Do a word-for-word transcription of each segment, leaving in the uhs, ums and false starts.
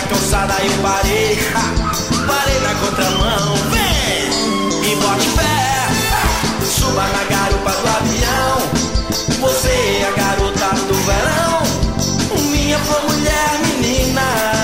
calçada eu parei, parei na contramão. Vem e bote fé, suba na garupa do avião. Você é a garota do verão, minha flor, mulher, menina.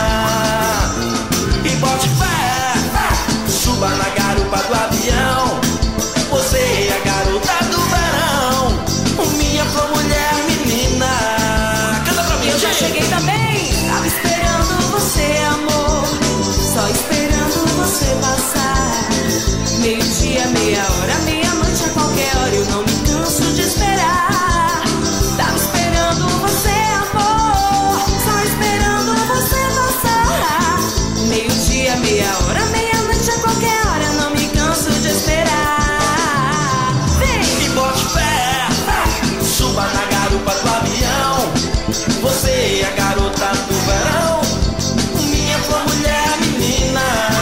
E bote fé, suba na garupa do avião. Você é a garota do verão, minha flor, mulher, menina. Canta pra mim. Eu já cheguei também, tava esperando você, amor, só esperando você passar. Meio-dia, meia hora, meia-noite, a qualquer hora, eu não me canso de esperar. Tava esperando você, amor, só esperando você passar. Meio-dia, meia hora, meia-noite, a qualquer hora, eu não me canso de esperar. Vem! E bote fé, suba na garupa do avião. Você é a garota do verão, minha flor, mulher, menina.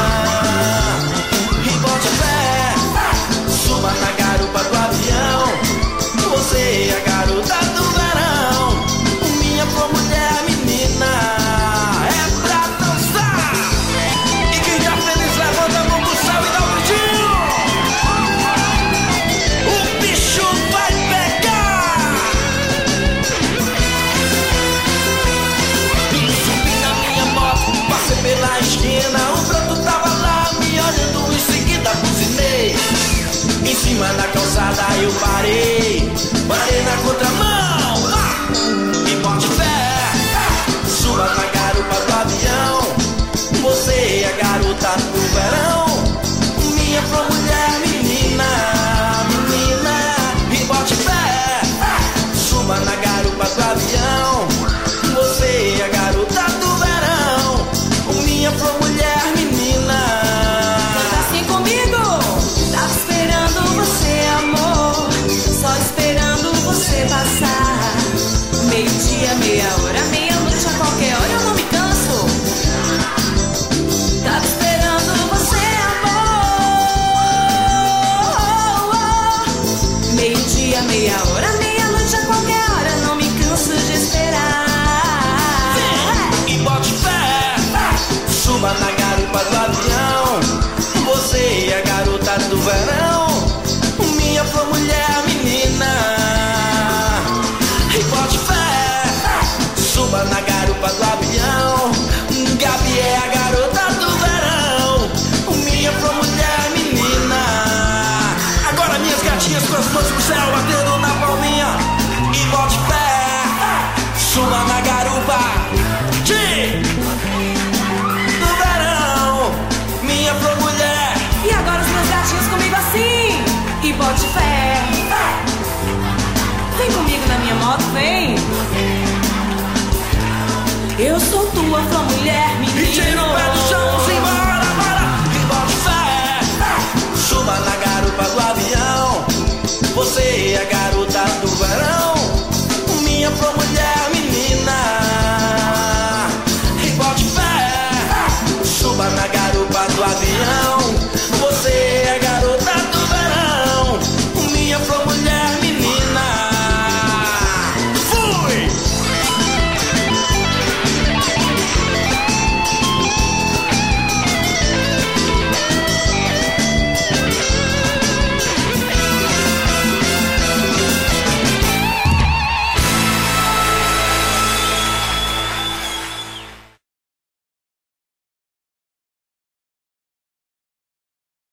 E bote fé, suba na garupa do avião. Você é a garota do verão, minha flor, mulher, menina. É pra dançar. E quem já feliz levanta a mão pro céu e dá um gritinho. O bicho vai pegar. Subi na minha moto, passei pela esquina. O broto tava lá me olhando, em seguida buzinei. Em cima da calçada eu parei, parei na contramão. Ah! E bote fé, suba na garupa do avião. Você é a garota do verão, minha flor, mulher, menina, menina. E bote fé, suba na garupa do avião. Você é a garota do verão, minha flor, mulher, menina. Canta assim comigo. Tava esperando você, amor, só esperando você passar. Meio-dia, meia hora, meia-noite, a qualquer hora, eu não me canso. Tava esperando você, amor. Meio-dia, meia hora, meia-noite, a qualquer hora, eu não me canso de esperar. E bote fé, suba na garupa do avião. Você é a garota do verão, minha flor, mulher, menina. E bote fé, suba na garupa do avião. Gabi é a garota do verão, minha flor, mulher, menina. Agora minhas gatinhas com as mãos pro céu, batendo na palminha. E bote fé, suba na garupa de do verão, minha flor, mulher. E agora os meus gatinhos comigo assim. E bote fé. Vem comigo na minha moto, vem. Eu sou tua flor, mulher, E tira o pé